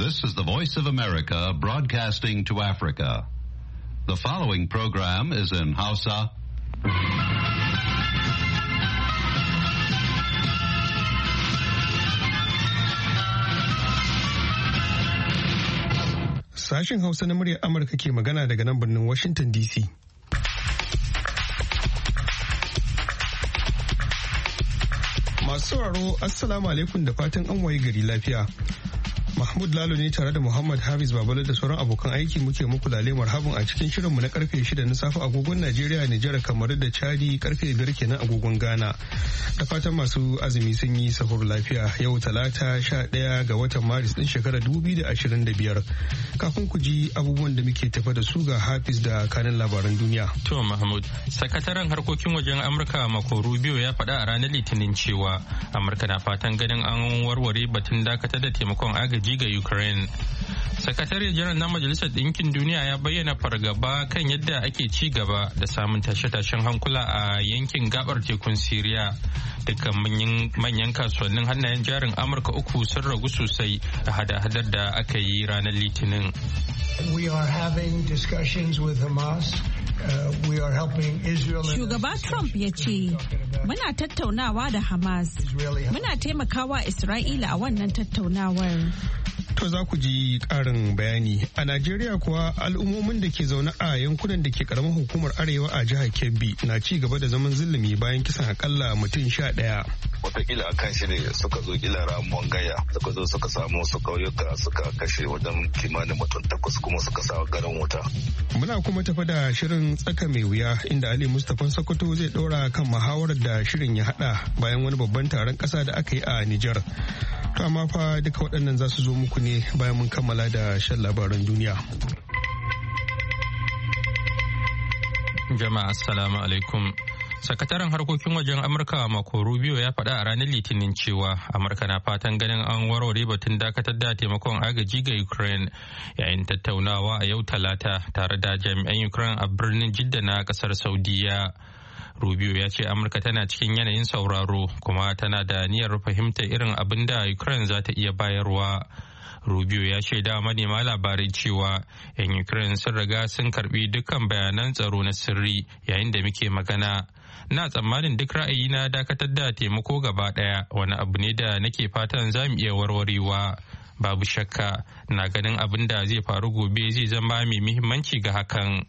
This is the Voice of America broadcasting to Africa. The following program is in Hausa. Sashen Hausa na muryar Amurka ke magana daga nan birnin Washington DC. Masu sauraro, Assalamu alaikum da fatan an waye gari lafiya. Mahmud Lalo ne tare da Muhammad Hafiz Babalo da sauran abokan aiki muke muku lale marhabin a cikin shirinmu na karfe 6 na safe agogon Najeriya, Nijar, kamar da Chadi karfe 5 kenan agogon Ghana. Da fatan masu azumi sun yi sahur lafiya yau Talata 11 ga watan Maris din shekarar 2025. Kafin ku ji abubuwan da muke tafa da su ga Hafiz da kanin labaran duniya. To Mahmud, sakataren harkokin wajen Amurka Marco Rubio ya faɗa a ranar Litinin cewa Amurka na fatan ganin an warware batun dakatar da taimakon agaji ga Ukraine. Sakatare janar na Majalisar Ɗinkin Duniya ya bayyana fargaba kan yadda ake ci gaba da samun tashe-tashen hankula a yankin gabar tekun Siriya. Dukkan manyan kasuwannin hannayen jarin Amurka uku sun ragu sosai a hada-hadar da aka yi ranar Litinin. We are having discussions with Hamas. Shugaba Trump ya ce, muna tattaunawa da Hamas, muna taimakawa Isra'ila a wannan tattaunawar. To za ku ji ƙarin bayani. A Najeriya kuwa al'ummomin da ke zaune a yankunan da ke karamar hukumar Arewa a jihar Kebbi na ci gaba da zaman zulumi bayan kisan akalla mutum 11. Wataƙila a kan shi ne suka zo kila ramuwan gaya, suka zo suka samu su kauyuka suka kashe wajen kimanin mutum 8 kuma suka sa garin wuta. Muna kuma tafi da shirin tsaka mai wuya inda Ali Mustapha Sokoto zai ɗora kan muhawarar da shirin ya haɗa bayan wani babban taron ƙasa da aka yi a Nijar. To amma fa duka waɗannan za su zo muku ne bayan mun kammala da shan labaran duniya. Jama'a assalamu alaikum. Sakataren harkokin wajen Amurka Marco Rubio ya faɗa a ranar Litinin cewa Amurka na fatan ganin an warware batun dakatar da taimakon agaji ga Ukraine yayin tattaunawa a yau Talata tare da jami'an Ukraine a birnin Jidda na ƙasar Saudiya. Rubio ya ce Amurka tana cikin yanayin sauraro kuma tana da niyyar fahimtar irin abin da Ukraine za ta iya bayarwa. Rubio ya shaida manema labarai cewa 'yan Ukraine sun riga sun karbi dukkan bayanan tsaro na sirri yayin da muke magana. Na tsammanin duk ra'ayi na dakatar da taimako gaba ɗaya wani abu ne da nake fatan za mu iya warwarewa. Babu shakka na ganin abin da zai faru gobe zai zama mai muhimmanci ga hakan.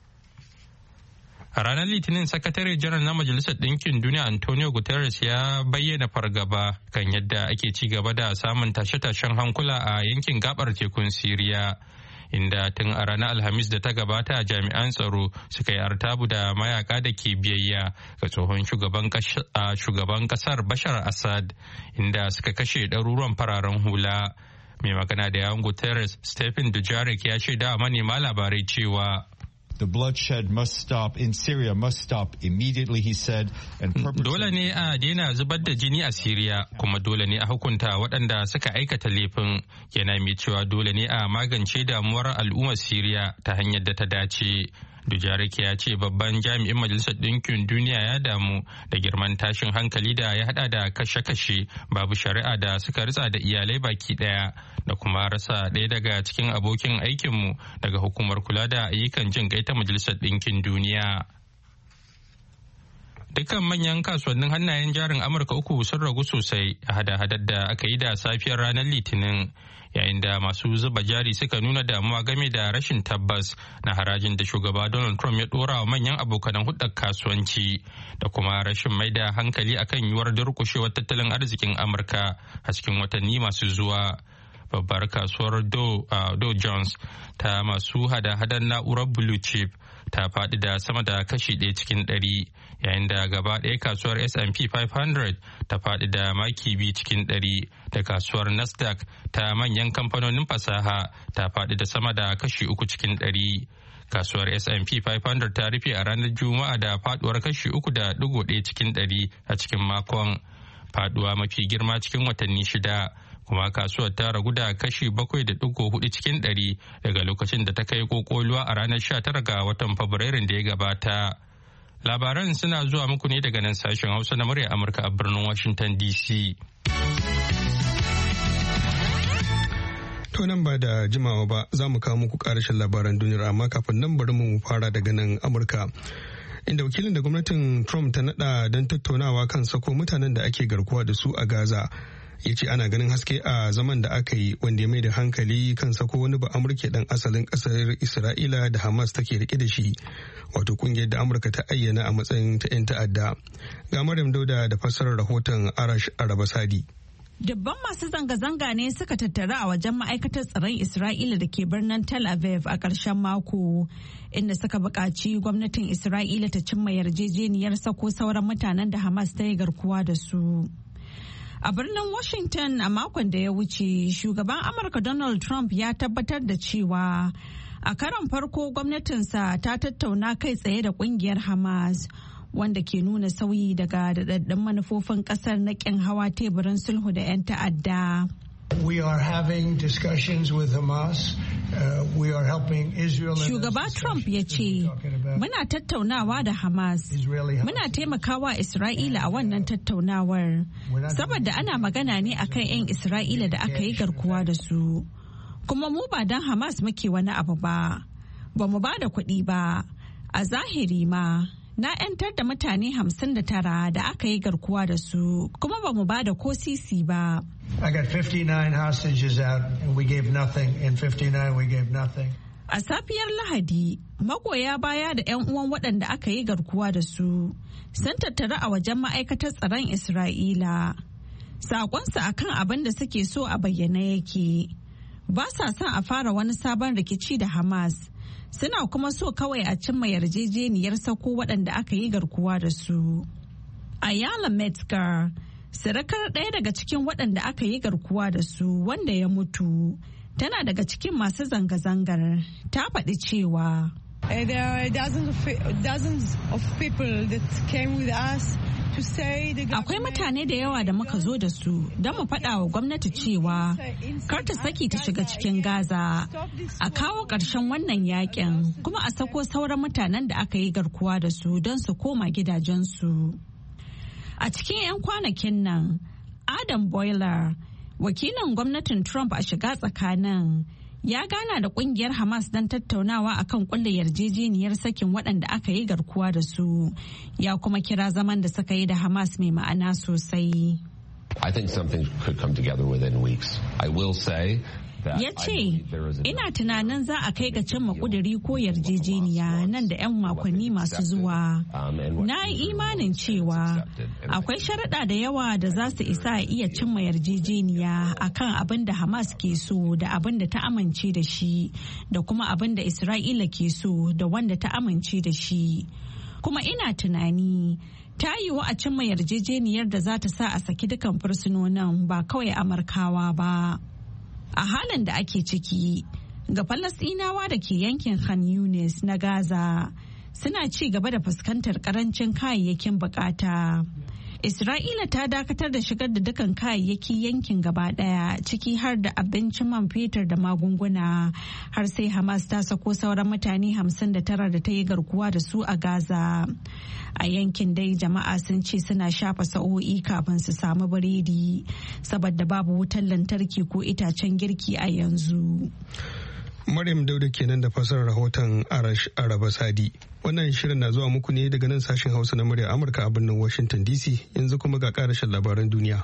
A ranar Litinin, Sakatare Janar na Majalisar Ɗinkin Duniya Antonio Guterres ya bayyana fargaba kan yadda ake ci gaba da samun tashe-tashen hankula a yankin gabar tekun Siriya, inda tun a ranar Alhamis da ta gabata jami'an tsaro suka yi artabu da mayaka da ke biyayya ga tsohon shugaban kasar Bashar Assad, inda suka kashe ɗaruruwan fararen hula. Mai magana da yawun Guterres, Stephen Dujarric, ya shaida manema labarai cewa The bloodshed must stop in Syria, must stop immediately, he said. Dole ne a daina zubar da jini a Syria, kuma dole ne a hukunta waɗanda suka aikata laifin. Yana mai cewa dole ne a magance damuwar al'ummar Syria ta hanyar da ta dace. Dujarric ya ce babban jami'in Majalisar Ɗinkin Duniya ya damu da girman tashin hankali da ya hada da kashe-kashe babu shari'a da suka ritsa da iyalai baki daya da kuma rasa ɗaya daga cikin abokin aikinmu daga hukumar kula da ayyukan jin kai ta Majalisar Ɗinkin Duniya. Dukkan manyan kasuwannin hannayen jarin Amurka uku sun ragu sosai a hada-hadar da aka yi da safiyar ranar Litinin, yayin da masu zuba jari suka nuna damuwa game da rashin tabbas na harajin da shugaba Donald Trump ya dora wa manyan abokanan hudar kasuwanci da kuma rashin mai da hankali akan yiwuwar durkushewar tattalin arzikin Amurka a cikin watanni masu zuwa. Babbar kasuwar Dow Jones ta masu hada-hadar na'urar blue chip ta faɗi da sama da kashi 1 cikin 100, yayin da gaba ɗaya kasuwar S&P 500 ta faɗi da maki 2 cikin 100, da kasuwar Nasdaq ta manyan kamfanonin fasaha ta faɗi da sama da kashi 3 cikin 100. Kasuwar S&P 500 ta rufe a ranar Juma'a da faɗuwar kashi 3.1 cikin 100 a cikin makon, faɗuwa mafi girma cikin watanni 6. Kuma kasuwar ta ragu da kashi 7.4 cikin 100 daga lokacin da ta kai kokoluwa a ranar 19 ga watan Fabrairun da ya gabata. Labaran suna zuwa muku ne daga nan sashen Hausa na murya Amurka a birnin Washington DC. To nan ba da jimawa ba za mu kawo muku karashin labaran duniyar, amma kafin nan bari mu fara daga nan Amurka. Inda wakilin da gwamnatin Trump ta nada don tattaunawa kan sako mutanen da ake garkuwa da su a Gaza ya ce ana ganin haske a zaman da aka yi, wanda ya mai da hankali kan sako wani ba Amurke dan asalin kasar Isra'ila da Hamas take rike da shi, wato kungiyar da Amurka ta ayyana a matsayin ta 'yan ta'adda. Ga Maryam Dauda da fassarar rahoton Arash Arabasadi. Dubban masu zanga-zanga ne suka tattara a wajen ma'aikatar tsaron Isra'ila da ke birnin Tel Aviv a ƙarshen mako, inda suka buƙaci gwamnatin Isra'ila ta cimma yarjejeniyar sako sauran mutanen da Hamas ta yi garkuwa da su. A birnin Washington a makon da ya wuce, shugaban Amurka Donald Trump ya tabbatar da cewa a karon farko gwamnatinsa ta tattauna kai tsaye da ƙungiyar Hamas, wanda ke nuna sauyi daga daɗaɗɗun manufofin ƙasar na ƙin hawa teburin sulhu da 'yan ta'adda. We are having discussions with Hamas. We are helping Israel. Shugaba Trump ya ce, muna tattaunawa da Hamas, muna taimakawa Isra'ila a wannan tattaunawar, saboda ana magana ne akan 'yan Isra'ila da aka yi garkuwa da su. Kuma mu ba don Hamas muke wani abu ba mu ba da kuɗi ba, a zahiri ma. Na 'yantar da mutane 59 da aka yi garkuwa da su, kuma ba mu ba da ko sisi ba. I got 59 hostages out and we gave nothing. In 59 we gave nothing. A safiyar Lahadi, magoya baya da 'yan uwan waɗanda aka yi garkuwa da su sun tattara a wajen ma'aikatar tsaron Isra'ila. Saƙonsu akan abin da suke so a bayyane yake. Ba sa son a fara wani sabon rikici da Hamas. Suna kuma so kawai a cimma yarjejeniyar sako waɗanda aka yi garkuwa da su. Ayala Metzger, sirakar ɗaya daga cikin waɗanda aka yi garkuwa da su wanda ya mutu, tana daga cikin masu zanga-zangar, ta faɗi cewa there are dozens of people that came with us. Akwai mutane da yawa da muka zo da su don mu faɗa wa gwamnati cewa kar ta saki ta shiga cikin Gaza, a kawo ƙarshen wannan yakin, kuma a sako sauran mutanen da aka yi garkuwa da su don su koma gidajensu. A cikin 'yan kwanakin nan, Adam Boiler, wakilin gwamnatin Trump a shiga tsakanin, ya gana da kungiyar Hamas don tattaunawa akan kulle yarjejeniyar sakin waɗanda aka yi garkuwa da su, ya kuma kira zaman da suka yi da Hamas mai ma'ana sosai. I think something could come together within weeks. I will say ya ce, ina tunanin za a kai ga cimma kuduri ko yarjejeniya nan da 'yan makonni masu zuwa. Na yi imanin cewa akwai sharaɗa da yawa da za su isa a iya cimma yarjejeniya akan abin da Hamas ke so da abin da ta amince da shi, da kuma abin da Isra'ila ke so da wanda ta amince da shi. Kuma ina tunani ta yiwu a cimma yarjejeniyar da za ta sa a saki dukan fursunonin, ba kawai Amurkawa ba. A halin da ake ciki, ga Falasɗinawa da ke yankin Khan Yunis na Gaza suna ci gaba da fuskantar karancin kayayyakin bukata. Isra'ila ta dakatar da shigar da dukan kayayyaki yankin gaba daya, ciki har da abincin, man fetur da magunguna, har sai Hamas ta sako sauran mutane 59 da ta yi garkuwa da su a Gaza. A yankin dai jama'a sun ce suna shafa sa'o'i kafin su samu biredi, saboda babu wutar lantarki ko itacen girki a yanzu. Maryam Dauda kenan da fasarar rahoton Arash Arabasadi. Wannan shirin na zuwa muku ne daga nan sashen Hausa na muryar Amurka a birnin Washington DC. Yanzu kuma ga karashin labaran duniya.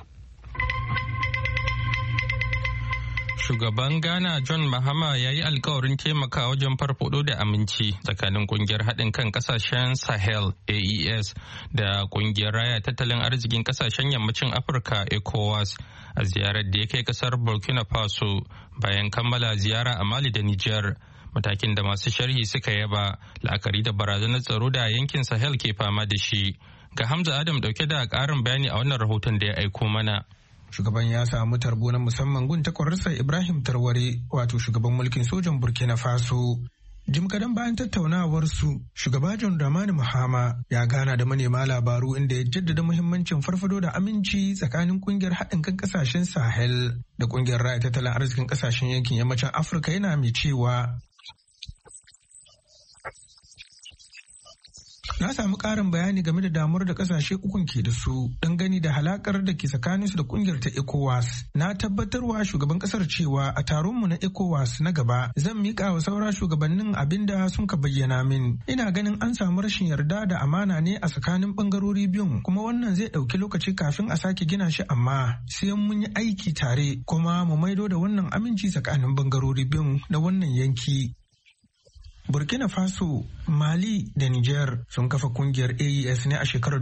Shugaban Ghana John Mahama ya yi alkawarin taimaka wajen farfado da aminci tsakanin kungiyar haɗin kan ƙasashen Sahel AES da kungiyar raya tattalin arzikin ƙasashen yammacin Afirka ECOWAS a ziyarar da ya kai ƙasar Burkina Faso bayan kammala ziyara a Mali da Nijar. Matakin da masu sharhi suka yaba la'akari da barazanar tsaro da yankin Sahel ke fama da shi. Ga Hamza Adam dauke da ƙarin bayani a wannan rahoton da ya aiko mana. Shugaban ya samu tarbo na musamman gun takwararsa Ibrahim Tarware, wato shugaban mulkin sojan Burkina Faso. Jim kadan bayan tattaunawar su, shugaba John Dramani Mahama ya gana da manema labaru inda ya jaddada muhimmancin farfado da aminci tsakanin kungiyar haɗin kan ƙasashen Sahel da kungiyar raya tattalin arzikin ƙasashen yankin yammacin Afirka, yana mai cewa Na samu ƙarin bayani game da damuwar da ƙasashe ukun ke da su dangane da halakar da ke tsakaninsu da ƙungiyar ta ECOWAS. Na tabbatarwa shugaban ƙasar cewa a taronmu na ECOWAS na gaba zan miƙa wa saura shugabannin abin da sun ka bayyana min. Ina ganin an samu rashin yarda da amana ne a tsakanin ɓangarori biyun, kuma wannan zai ɗauki lokaci kafin a sake gina shi, amma sai mun yi aiki tare kuma mu maido da wannan aminci tsakanin ɓangarori biyun na wannan yanki. Burkina Faso, Mali da Niger sun kafa kungiyar AES ne a shekarar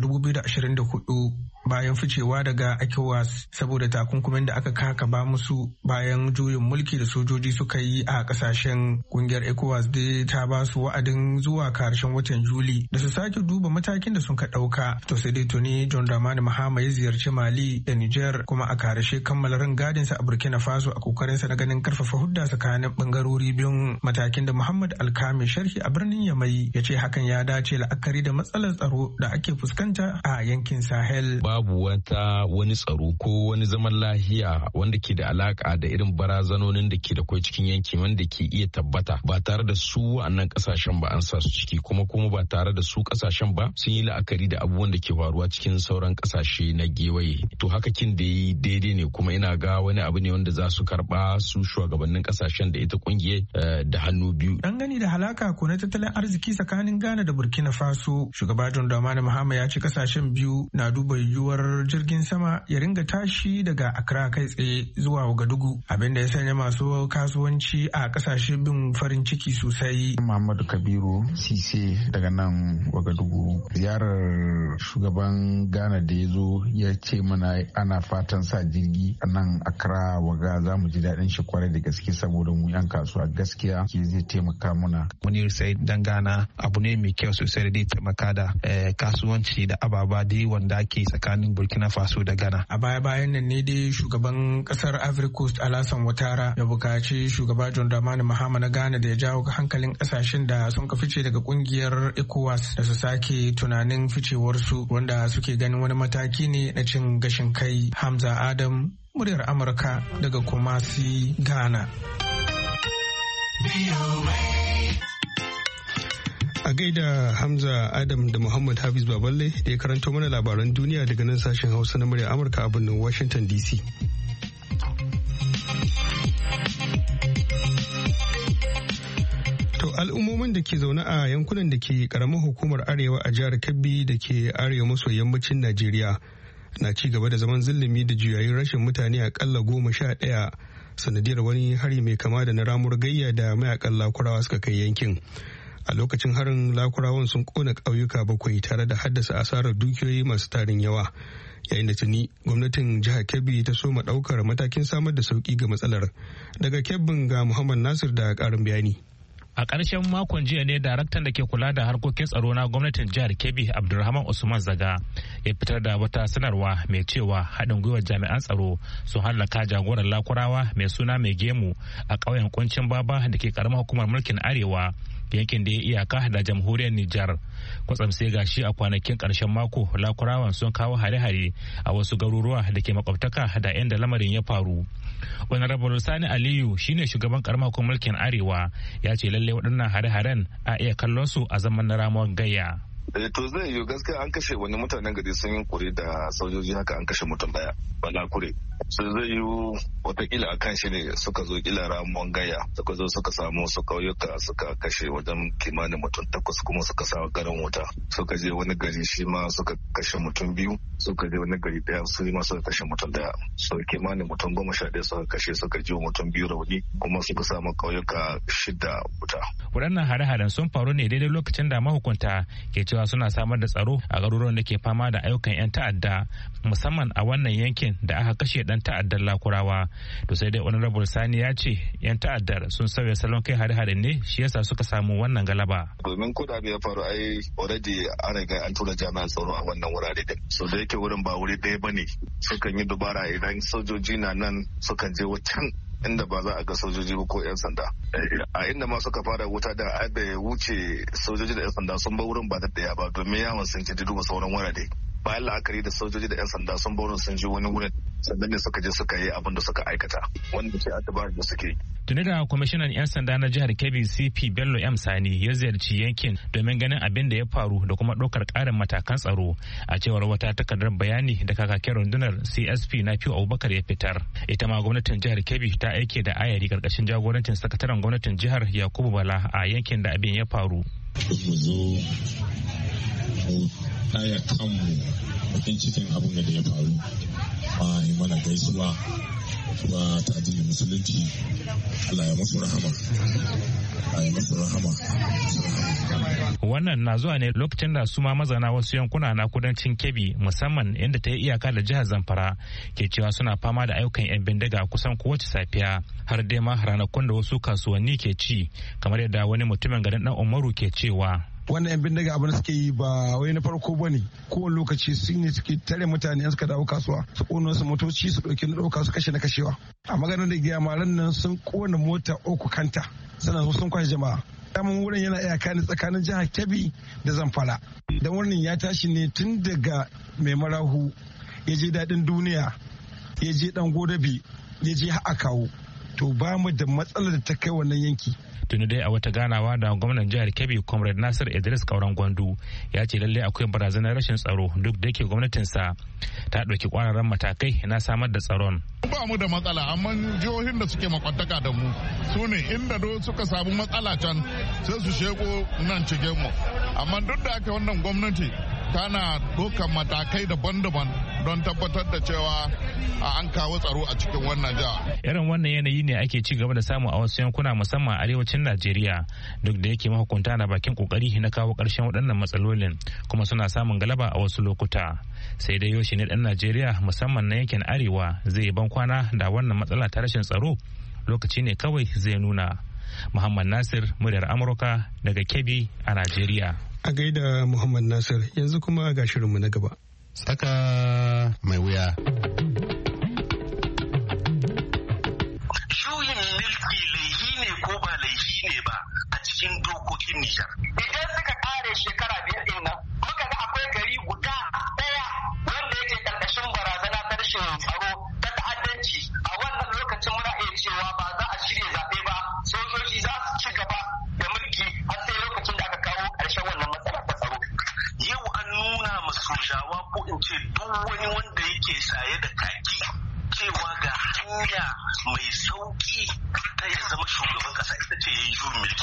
2024 bayan ficewa daga ECOWAS saboda takunkumin da aka kakaba musu bayan juyin mulki da sojoji suka yi a kasashen. Kungiyar ECOWAS dai ta ba su wa'adin zuwa karshen watan Juli da su sake duba matakin da sun ka ɗauka. To sai dai tuni John Dramani Mahama ya ziyarci Mali da Niger kuma a karshe kammala rangadinsa a Burkina Faso a kokarinsa na ganin karfafa hudda tsakanin bangarori biyun, matakin da Muhammad Alkami sharhi a birnin Yamai ya ce hakan ya dace la'akari da matsalar tsaro da ake fuskanta a yankin Sahel. Babu wani tsaro ko wani zaman lahiya wanda ke da alaka da irin barazanonin da ke da kwai cikin yanki wanda ke iya tabbata ba tare da su wa'annan kasashen ba an sa su ciki, kuma ba tare da su kasashen ba sun yi la'akari da abubuwan da ke faruwa cikin sauran kasashe na gewaye. To haka kin da yi daidai ne, kuma ina ga wani abu ne wanda za su karba su shugabannin kasashen da ita kungiyar da hannu biyu. Dangane da halaka ko na tattalin arziki tsakanin Ghana da Burkina Faso, shugaba John Dramani Mahama ya ce kasashen biyu na duba yiwuwar jirgin sama ya ringa tashi daga Accra kai tsaye zuwa Ouagadougou, abin da ya sanya masu kasuwanci a kasashe bin farin ciki sosai. Muhammadu Kabiru Sise daga nan Ouagadougou. Ziyarar shugaban Ghana da ya zo ya ce mana ana fatan sa jirgi a nan Accra waga, za mu ji daɗin shi kwarai da gaske saboda mu 'yan kasuwa gaskiya ke zai taimaka mana. Munir sai dan Ghana abu ne mai kyau sosai da taimaka da kasuwanci da ababa dai wanda ake tsakanin Burkina Faso da Ghana. A baya-bayan nan ne dai shugaban kasar Ivory Coast Alassane Ouattara ya bukaci shugaba John Dramani Mahama na Ghana da ya jawo hankalin kasashen da sun ka fice daga kungiyar ECOWAS da su sake tunanin ficewarsu, wanda suke ganin wani mataki ne na cin gashin kai. Hamza Adam, muryar Amurka daga Kumasi, Ghana. A gaida Hamza Adam da Muhammad Hafiz Baballe da ya karanto mana labaran duniya daga nan sashen Hausa na murya Amurka a birnin Washington DC. To al'ummomin da ke zaune a yankunan da ke karamar hukumar Arewa a jihar Kebbi da ke arewa maso yammacin Najeriya na ci gaba da zaman zulumi da juyayin rashin mutane akalla 11 sanadiyar wani hari mai kama da na ramuwar gayya da mayakan Lakurawa suka kai yankin. A lokacin harin, Lakurawan sun kona ƙauyuka 7 tare da haddasa asarar dukiyoyi masu tarin yawa, yayin da tuni gwamnatin jihar Kebbi ta soma ɗaukar matakin samar da sauƙi ga matsalar. Daga Kebbin ga Muhammad Nasir da ƙarin bayani. A ƙarshen makon jiya ne daraktan da ke kula da harkokin tsaro na gwamnatin jihar Kebbi Abdulrahman Usman Zaga ya fitar da wata sanarwa mai cewa haɗin gwiwar jami'an tsaro sun hallaka jagoran Lakurawa mai suna Mai Gemu a ƙauyen Kuncin Baba da ke ƙaramar hukumar mulkin Arewa, yankin da ya iyaka da jamhuriyar Nijar. Kwatsam sai gashi a kwanakin ƙarshen mako Lakurawan sun kawo hare-hare a wasu garuruwa da ke makwabtaka da inda lamarin ya faru. Honorable Sani Aliyu shine shugaban karamar hukumar mulkin Arewa, ya ce lallai waɗannan hare-haren a iya kallon su a zaman na ramuwar gayya. To zai yiwu gaskiya an kashe wani mutanen gari sun yi kuri da sojoji, haka an kashe mutum daya Balakure. So zai yiwu watakila a kan shi ne suka zo kila ramuwan gaya, suka zo suka samu su kauyuka suka kashe wajen kimanin mutum 8, kuma suka sa garin wuta. Suka je wani gari shi ma suka kashe mutum 2, suka je wani gari daya su ma suka kashe mutum 1. So kimanin mutum 11 suka kashe, suka ji mutum 2 rauni, kuma suka samu kauyuka 6 wuta. Waɗannan hare-haren sun faru ne daidai lokacin da mahukunta ke cewa suna samar da tsaro a garuruwan da ke fama da ayyukan 'yan ta'adda, musamman a wannan yankin da aka kashe dan ta'addar Lakurawa. To sai dai Honorable Sani ya ce 'yan ta'addar sun sauya salon kai hare-hare ne, shi yasa suka samu wannan galaba. Domin ko da ya faru ai already an riga an tura jami'an tsaro a wannan wurare din. So da yake wurin ba wuri ɗaya bane, sukan yi dubara idan sojoji na nan sukan je wancan inda ba za a ga sojoji ba ko 'yan sanda. A inda ma suka fara wuta da bai wuce sojoji da 'yan sanda sun ba wurin ba da ɗaya ba, domin yawon sun ci duba sauran wurare. Bayan la'akari da sojoji da 'yan sanda sun ba wurin sun ji wani wurin sannan ne suka je suka yi abin da suka aikata wanda ke adabar da suke. Tuni da kwamishinan 'yan sanda na jihar Kebbi CP Bello M Sani ya ziyarci yankin domin ganin abin da ya faru da kuma ɗaukar ƙarin matakan tsaro a cewar wata takardar bayani da kakakin rundunar CSP na Fiu Abubakar ya fitar. Ita ma gwamnatin jihar Kebbi ta aike da ayari karkashin jagorancin sakataren gwamnatin jihar Yakubu Bala a yankin da abin ya faru. Mu zo mu ɗaya kanmu bakin cikin abin da ya faru ma yi mana gaisuwa kuma ta addinin musulunci. Allah ya musu rahama. Wannan na zuwa ne lokacin da su ma mazana wasu yankuna na kudancin Kebbi musamman inda ta yi iyaka da jihar Zamfara ke cewa suna fama da ayyukan 'yan bindiga kusan kowace safiya har dai ma ranakun da wasu kasuwanni ke ci kamar yadda wani mutumin garin Dan Umaru ke cewa. Wannan 'yan bindiga abin da suke yi ba wai na farko ba ne, kowane lokaci su ne suke tare mutane yan suka dawo kasuwa su ƙona su motoci su ɗauki na ɗauka su kashe na kashewa. A maganar da giya maran nan sun ƙona mota uku kanta sannan sun kwashe jama'a. Daman wurin yana iyaka ne tsakanin jihar Kebbi da Zamfara. Dan wurin ya tashi ne tun daga Mai Marahu ya je Daɗin Duniya ya je Ɗan Godabe ya je Akawo. To ba mu da matsalar da ta kai wannan yanki. Tuni dai a wata ganawa da gwamnan jihar Kebbi Comrade Nasir Idris Kauran Gwandu ya ce lallai akwai barazanar rashin tsaro duk da yake gwamnatinsa ta ɗauki ƙwararren matakai na samar da tsaron. Ba mu da matsala amma jihohin da suke makwantaka da mu su ne inda suka samu matsala can sai su sheko nan cikin mu. Amma duk da aka wannan gwamnati tana ɗaukar matakai daban-daban don tabbatar da cewa an kawo tsaro a cikin wannan jiha. Irin wannan yanayi ne ake ci gaba da samu a wasu yankuna musamman arewacin Najeriya duk da yake mahukunta na bakin kokari na kawo ƙarshen waɗannan matsalolin kuma suna samun galaba a wasu lokuta. Sai dai yaushe ne ɗan Najeriya musamman na yankin arewa zai ban kwana da wannan matsala ta rashin tsaro lokaci ne kawai zai nuna. Muhammad Nasir, muryar Amurka daga Kebbi a Najeriya. A gaida Muhammad Nasir, yanzu kuma ga shirinmu na gaba. Tsaka mai wuya. Juyin mulki laihi ne ko ba laihi ne ba a cikin dokokin Nijar. Idan suka kare shekara 5 din nan, muka ga akwai gari guda ɗaya wanda yake karkashin barazana ta rashin tsaro ta ta'addanci. A wannan lokacin muna iya cewa ba za a shirya zaɓe ba, sojoji za su ci gaba da mulki har sai lokacin da aka kawo ƙarshen wannan matsala ta tsaro. Yau an nuna ma sojawa ko in ce duk wani wanda yake saye da kaki cewa ga hanya mai sauki ta ya zama shugaban kasa ita ce ya yi juyin mulki.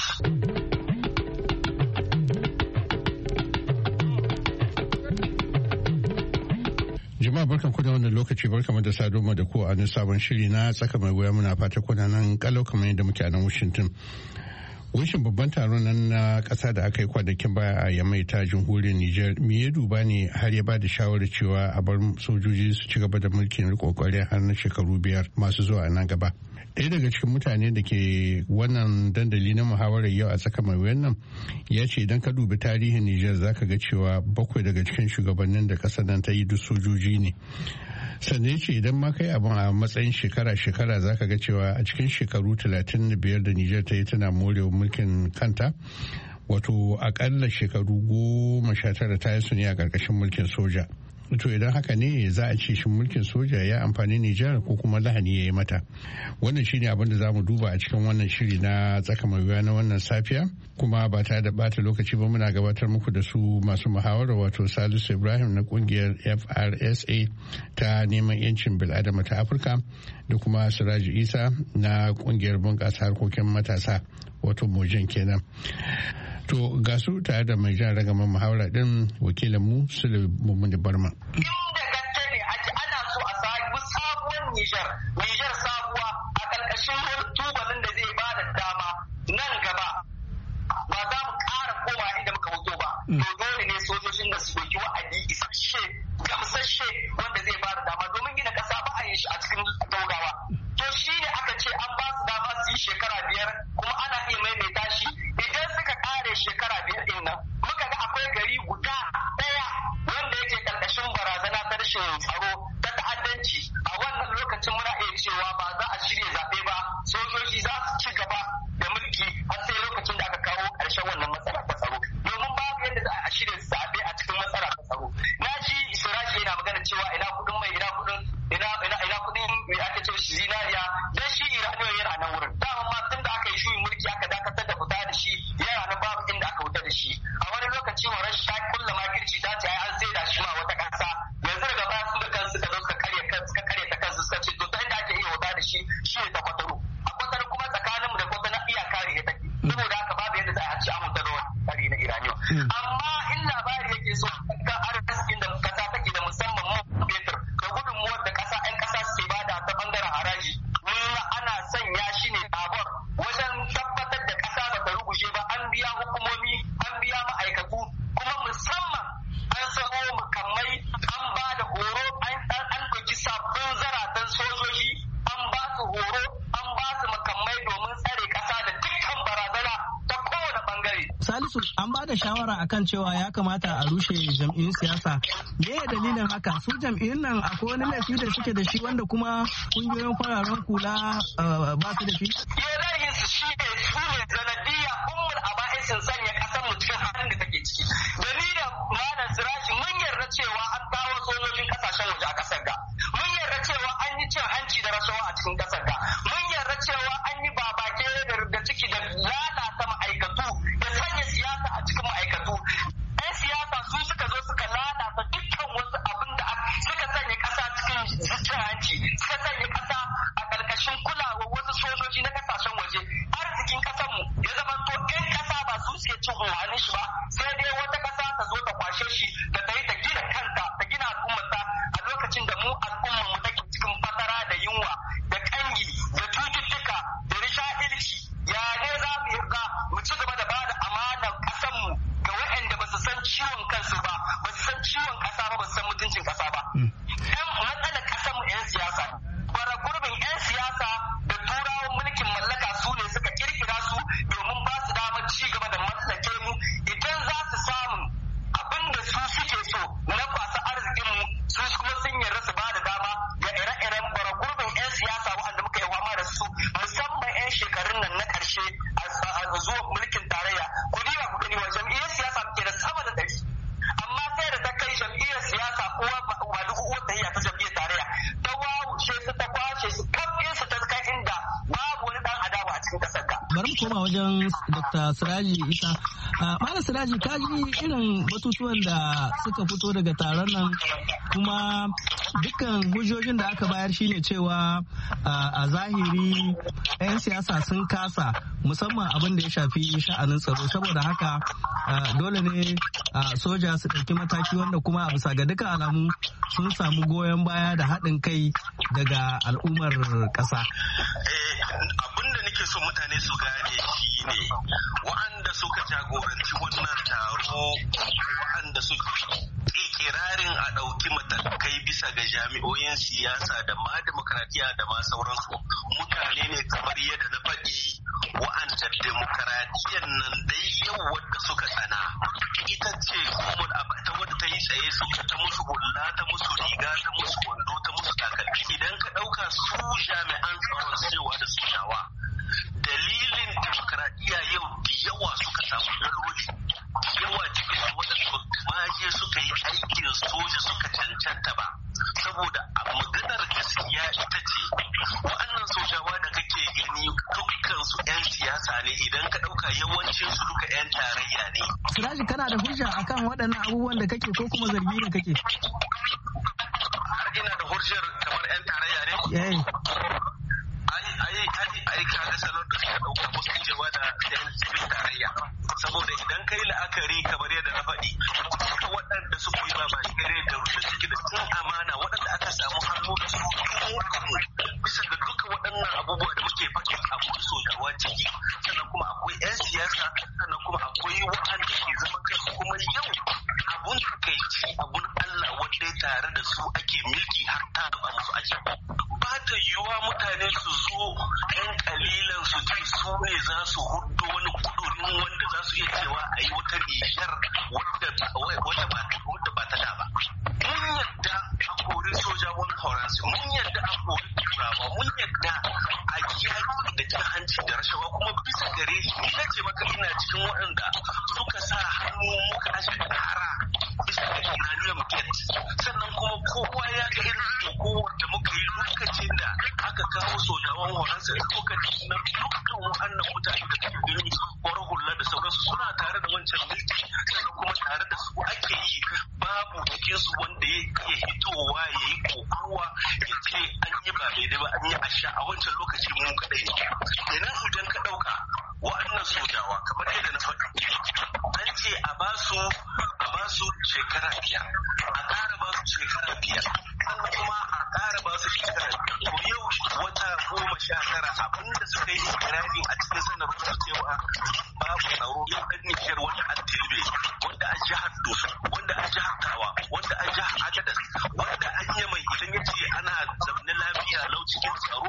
Jama'a barkan ku da wannan lokaci barkan da saduwa da ku a wani sabon shiri na tsaka mai wuya muna fata kuna nan kalau kamar yadda muke a nan Washington. Wishin babban taron nan na ƙasa da aka yi kwanakin baya a Yamai ta jamhuriyar Nijar me ya duba ne har ya ba da shawarar cewa a bar sojoji su ci gaba da mulkin riƙon ƙwarya har na shekaru 5 masu zuwa a nan gaba. Ɗaya daga cikin mutane da ke wannan dandali na muhawarar yau a tsaka mai wuyan nan ya ce idan ka dubi tarihin Nijar zaka ga cewa 7 daga cikin shugabannin da ƙasar nan ta yi duk sojoji ne. Sannan ya ce idan ma kai abin a matsayin shekara-shekara zaka ga cewa a cikin shekaru 35 da Nijar ta yi tana morewa mulkin kanta wato akalla shekaru 19 ta yi su ne a ƙarƙashin mulkin soja. To idan haka ne za a ce shi mulkin soja ya amfani Nijar ko kuma lahani ya yi mata. Wannan shi ne abin da za mu duba a cikin wannan shiri na tsaka mai wuya na wannan safiya kuma ba ta da bata lokaci ba muna gabatar muku da su masu muhawara wato Salisu Ibrahim na kungiyar FRSA ta neman yancin bil'adama ta Afirka da kuma Siraju Isa na kungiyar bunƙasa harkokin matasa wato Mojan kenan. To ga su tare da mai jan ragaman muhawara din wakilinmu Sule Mumuni Barma. Inda gaske ne ake ana so a samu sabuwar Nijar sabuwa a ƙarƙashin wani tubalin da zai ba da dama nan gaba ba za mu ƙara koma inda muka fito ba. To dole ne sojojin da su ɗauki wa'adi isasshe gamsasshe wanda zai ba da dama domin gina ƙasa ba a yin shi a cikin gaugawa. To shi ne aka ce an ba su dama su yi shekara 5 kuma ana iya maimaita shi idan suka kare shekara 5 din nan muka ga akwai gari guda ɗaya wanda yake karkashin barazana ta rashin tsaro ta ta'addanci. A wannan lokacin muna iya cewa ba za a shirya zaɓe ba, sojoji za su ci gaba da mulki har sai lokacin da aka kawo ƙarshen wannan matsala ta tsaro. Domin babu yadda za a shirya zaɓe a cikin matsala ta tsaro. Na ji Siraji yana magana cewa ina kuɗin mai ina shi ne ta Kwatano. A Kwatano kuma tsakanin mu da Kwatano iyaka ne take. Saboda haka babu yadda za a ci amince da wani tsari na Iranium. Amma in labari yake so kan arzikin da kasa take da musamman mu fetur da gudunmuwar da kasa 'yan kasa suke bada ta bangaren haraji. Ana sanya shi ne tabor wajen tabbatar da kasa ba ta rugushe ba, an biya hukumomi, an biya ma'aikatu, kuma musamman an samo makamai, an ba da horo, an ɗauki sabbin zaratan sojoji, an ba su horo, an ba su makamai domin tsare kasa da dukkan barazana ta kowane bangare. Salisu, an ba da shawara akan cewa ya kamata a rushe jam'iyyun siyasa. Me ya dalilin haka? Su jam'iyyun nan akwai wani laifi da suke da shi wanda kuma kungiyoyin fararen kula ba su da shi? Yanayin su shi ne su ne sanadiyya ummul aba'isin sanya kasar mu cikin halin da take ciki. Da ni da Malam Siraji mun yarda cewa an kawo sojojin kasashen waje a kasar ga. Mun yarda cewa an yi cin hanci da rashawa a cikin kasar ga. Mun yarda cewa an yi babake da ciki da lalata ma'aikatu da sanya siyasa a cikin ma'aikatu. 'Yan siyasa su suka zo suka lalata dukkan wasu abin da suka sanya kasa cikin cin hanci, suka sanya kasa a ƙarƙashin kulawa wasu sojoji na kasashen waje. Arzikin kasar mu ya zama to 'yan kasa ba su suke cin unwanin shi ba, sai dai wata kasa ta zo ta kwashe shi da ta yi ta gina kanta, ta gina al'ummarta a lokacin da mu al'ummar mu take cikin fatara da yunwa da kangi da cututtuka da risha'ilci. Ya ne za mu yarda mu ci gaba da ba da amanar kasar mu ga waɗanda ba su san ciwon kansu ba, ba su san ciwon kasa ba, ba su san mutuncin kasa ba. Matsalar kasar mu 'yan siyasa, bara gurbin 'yan siyasa da turawan mulkin mallaka su ne suka kirkira su domin ba su damar ci gaba da mallake mu. Idan za su samu abin da su suke so na kwasa arzikin mu, su kuma sun yarda su ba da dama ga ire-iren bara gurbin 'yan siyasa waɗanda muka yi fama da su musamman 'yan shekarun nan na ƙarshe a zuwa mulkin tarayya. Ku diba ku gani wa jam'iyyar siyasa ke da sama da 100, amma sai da ta kai jam'iyyar siyasa uwa tahiyya ta jam'iyyar tarayya ta wawuce su, ta kwashe su, kafin su ta kai inda babu wani dan adawa a cikin kasar ka. Bari mu koma wajen Dr. Siraji Isa. Malam Siraji, ka ji irin batutuwan da suka fito daga taron nan, kuma dukkan hujjojin da aka bayar shine cewa a zahiri 'yan siyasa sun kasa, musamman abin da ya shafi sha'anin tsaro. Saboda haka dole ne soja su ɗauki mataki, wanda kuma a bisa ga dukkan alamu sun samu goyon baya da haɗin kai daga al'ummar ƙasa. Abin da nake so mutane su gane shi ne wa'anda suka jagoranci wannan taro, wa'anda suka ikirarin a ɗauki matakai bisa ga jami'oyin siyasa da ma demokaratiya da ma sauransu, mutane ne kamar yadda na faɗi wa'anda demokaratiyan nan dai yau wadda suka tsana ita ce ta wadda ta yi tsaye suka ta musu hulla, ta musu riga, ta musu wando, ta musu takalmi. Idan ka ɗauka su jami'an tsaron cewa da sojawa, dalilin demokaradiyya yau da yawa suka samu daloli, yawa cikin su wadanda maje suka yi aikin soja suka cancanta ba, saboda a maganar gaskiya ita ce wa'annan sojawa da kake gani dukkan su 'yan siyasa ne. Idan ka ɗauka yawancin su duka 'yan tarayya ne. Siraji, kana da hujja akan waɗannan abubuwan da kake ko kuma zargi da kake? Har ina da hujjar kamar 'yan tarayya ne? Ai kaga salon da suka ɗauka musu cewa da 'yan cikin tarayya. Saboda idan kai la'akari kamar yadda na faɗi, duka waɗanda suka yi babakere da suke da cin amana, waɗanda aka samu hannu da su bisa ga duka waɗannan abubuwa da muke faɗi, akwai sojawa ciki, sannan kuma akwai 'yan siyasa, sannan kuma akwai waɗanda ke zaman kansu. Kuma yau abun takaici, abun Allah wanda tare da su ake milki har ta gaba musu aji. Ba ta yiwuwa mutane su zo 'yan kalilan su ce su ne za su hudu wani kudurin wanda za su iya cewa a yi wata Nijar wadda ba ta da ba. Mun yadda a kori sojawan Faransa, mun yadda a kori Turawa, mun yadda a yaki da cin hanci da rashawa, kuma bisa gare shi ni nace maka ina cikin waɗanda suka sa hannu muka ashe tara bisa ga Iranian Gate. Sannan kuma kowa ya ga irin kokowar da muka yi lokacin da aka aka kawo sojawan Faransa da lokacin nan dukkan wa'annan mutane da suke gani kwarar hula da sauransu suna tare da wancan mulki sannan kuma tare da su ake yi babu cikin su wanda ya iya hitowa ya yi kokowa ya ce an yi ba daidai ba an yi asha a wancan lokaci mun kadai ne kenan idan ka dauka wa'annan sojawa kamar yadda na faɗi an ce a ba su shekara 5 a ƙara ba su shekara 5 sannan kuma a ƙara ba su shekara 5 to yau wata 19 abinda suka yi ikirari a cikin sanarwar cewa babu tsaro yau ɗan Nijar wanda an Tilbe wanda an jihar Doso wanda an jihar Tawa wanda an jihar Agadez wanda an yi mai idan ya ce ana zaune lafiya lau cikin tsaro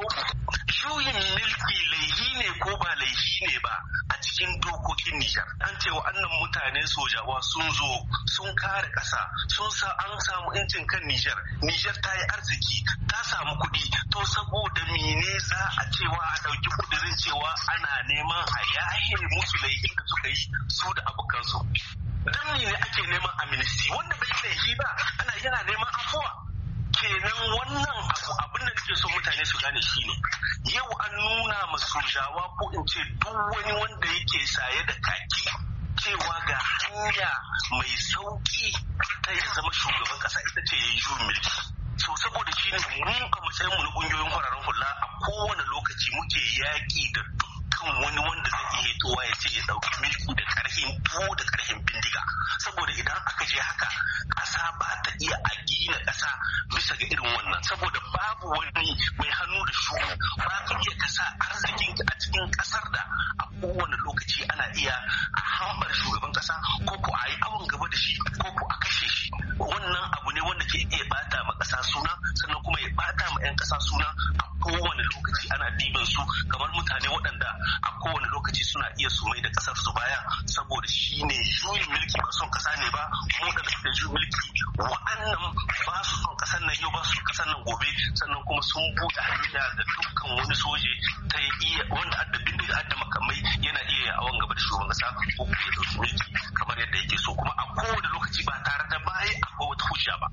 juyin milki laihi ne ko ba laihi ne ba a cikin dokokin Nijar. An ce wa'annan mutane sojawa sun zo sun kare ƙasa an samu incin kan Nijar. Nijar ta yi arziki ta samu kuɗi to saboda mene za a cewa a ɗauki kudirin cewa ana neman a yahe musu laihin da suka yi su da abokansu. Dan mene ake neman amnesty wanda bai laihi ba yana neman afuwa. Kenan wannan abin da nake so mutane su gane shi ne yau an nuna ma sojawa ko in ce duk wani wanda yake saye da kaki cewa ga hanya mai sauki ta ya zama shugaban kasa ita ce ya yi juyin mulki. So saboda shi ne mu a matsayin mu na kungiyoyin fararen hula a kowane lokaci muke yaƙi da dukkan wani wanda zai iya hitowa ya ce ya ɗauki mulki da ƙarfin tuwo da ƙarfin bindiga. Saboda idan aka je haka ƙasa ba ta iya a gina ƙasa bisa ga irin wannan saboda babu wani mai hannu da shuni ba ka iya kasa arzikin a cikin ƙasar da a kowane lokaci ana iya a hambar shugaban ƙasa ko ko a yi awon gaba da shi ko ko a kashe shi. Wannan abu ne wanda ke iya bata ma ƙasa suna sannan kuma ya bata ma 'yan ƙasa suna a kowane lokaci ana diban su kamar mutane waɗanda a kowane lokaci suna iya su mai da ƙasar su baya saboda shi ne juyin mulki ba son ƙasa ne ba mu da suke juyin mulki wa'annan ba su son ƙasar nan yau ba su ƙasar nan gobe sannan kuma sun buɗe hanya da dukkan wani soje ta iya wanda adda bindiga adda makamai yana iya awon gaba da shugaban ƙasa ko kuma ya ɗauki mulki kamar yadda yake so kuma a kowane lokaci ba tare da baya akwai wata hujja ba.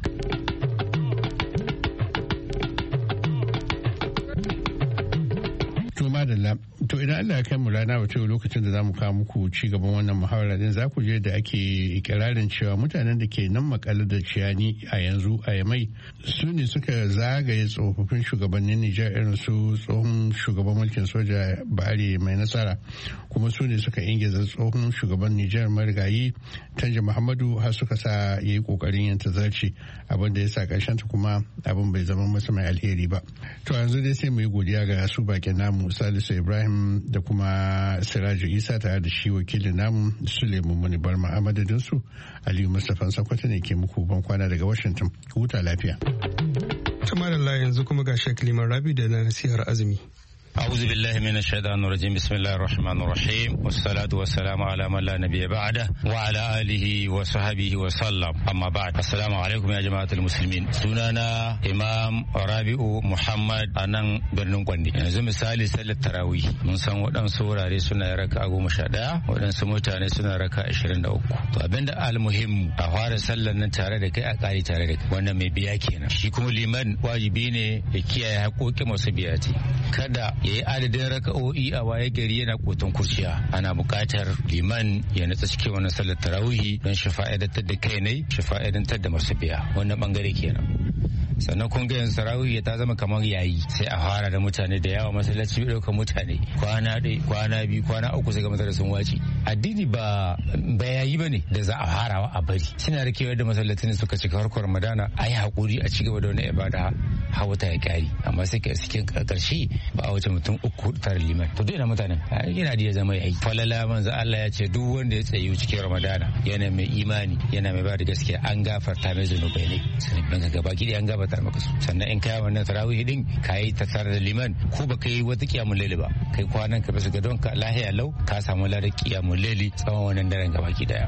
Madalla, to idan Allah ya kai mu rana wato lokacin da zamu kawo muku ci gaban wannan muhawara din za ku je da ake ikirarin cewa mutanen da ke nan makale da ciyani a yanzu a Yamai su ne suka zagaye tsofaffin shugabannin Nijar irin su tsohon shugaban mulkin soja Ba'ari mai nasara kuma su ne suka ingiza tsohon shugaban Nijar marigayi Tanja Muhammadu har suka sa yayi kokarin yin tazarci abin da ya sa karshen ta kuma abin bai zama masa mai alheri ba. To yanzu dai sai mu yi godiya ga su bakin namu Salisu Ibrahim da kuma Siraju Isa tare da shi wakilin namu Suleiman Muni Barma a madadinsu Aliyu Mustapha Sakwata ne ke muku ban kwana daga Washington. Huta lafiya. Tumar Allah yanzu kuma ga Sheikh Liman Rabi da nasihar azumi. أعوذ بالله من الشيطان الرجيم بسم الله الرحمن الرحيم والصلاة والسلام على من لا نبي بعده وعلى آله وصحبه وسلم أما بعد السلام عليكم يا جماعة المسلمين سنانا إمام رابع محمد أنان برنون قندي yanzu misali sallar tarawih mun san waɗansu wurare suna raka 11 waɗansu mutane suna raka 23 to abinda almuhimmu a fara sallar nan tare da kai a ƙari tare da kai wannan mai biya kenan shi kuma liman wajibi ne ya kiyaye haƙoƙin masu biyati kada ya yi adadin raka'o'i a waye gari yana kotun kurciya ana buƙatar liman ya natsa cikin wannan sallar tarawihi don shi fa'idantar da kai ne shi fa'idantar da masu biya wannan bangare kenan sannan kun ga yanzu tarawih ta zama kamar yayi sai a fara da mutane da yawa masallaci bai ɗaukar mutane kwana ɗaya kwana biyu kwana uku sai ga mutane sun wace addini ba yayi bane da za a farawa a bari suna da kewa da masallacin suka cika harkar ramadana a yi haƙuri a cigaba da wani ibada hawata ya ƙari amma sai ka cikin ƙarshe ba a wuce mutum uku tare liman to duk ina mutanen yana da ya zama yayi falala manzo Allah ya ce duk wanda ya tsayu cikin ramadana yana mai imani yana mai ba da gaskiya an gafarta mai zunubai ne sannan gaba ki an gafarta maka su sannan in kai wannan tarawih din kai ta tare da liman ko ba kai wata kiyamul laili ba kai kwanan ka bisa gadon ka lahiya lau ka samu ladan kiyamul laili tsawon wannan daren gaba ki daya.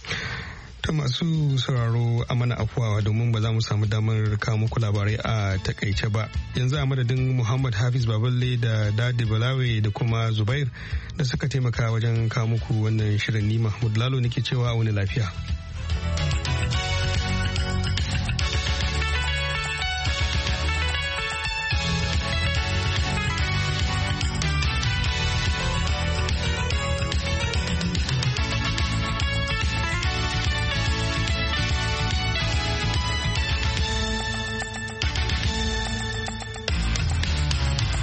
Ta masu sauraro a mana afuwa domin ba za mu samu damar kawo muku labarai a takaice ba. Yanzu a madadin Muhammad Hafiz Baballe da Dadi Balawe da kuma Zubair da suka taimaka wajen kawo muku wannan shirin ni Mahmud Lalo nake cewa wani lafiya.